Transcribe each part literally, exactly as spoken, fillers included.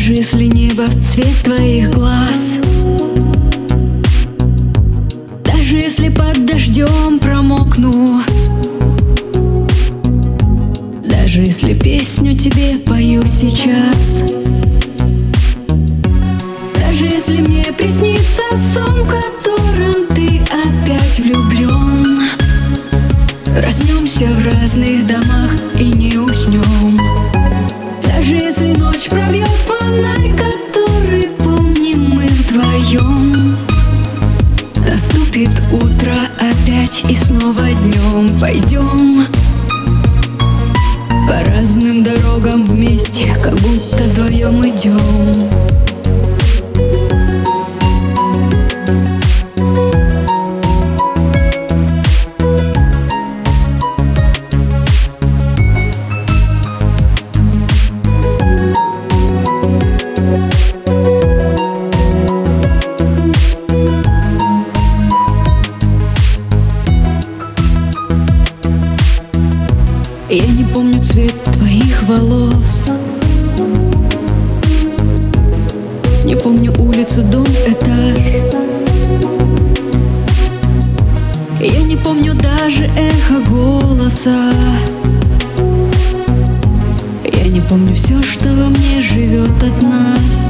Даже если небо в цвет твоих глаз, даже если под дождем промокну, даже если песню тебе пою сейчас, даже если мне приснится сон, в котором ты опять влюблен, проснемся в разных домах и не уснем. Даже если ночь пробьет фонарь, который помним мы вдвоем, наступит утро опять и снова днем пойдем по разным дорогам вместе, как будто вдвоем идем. Я не помню цвет твоих волос, не помню улицу, дом, этаж. Я не помню даже эхо голоса. Я не помню все, что во мне живет от нас.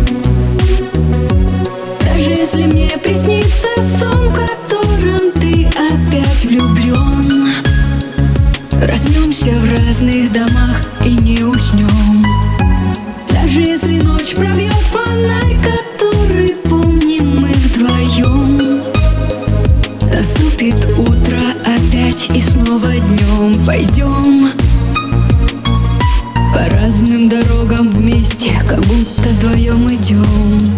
Даже если мне приснится сон, в котором ты опять влюблен, проснемся в разных домах и не уснем. Даже если ночь пробьет фонарь, который помним мы вдвоем, наступит утро опять и снова днем пойдем по разным дорогам вместе, как будто вдвоем идем.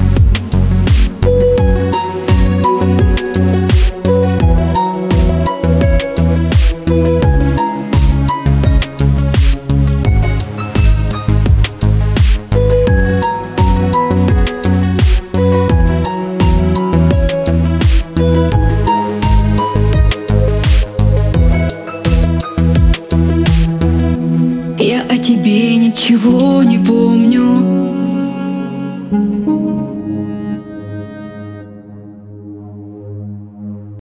Я о тебе ничего не помню,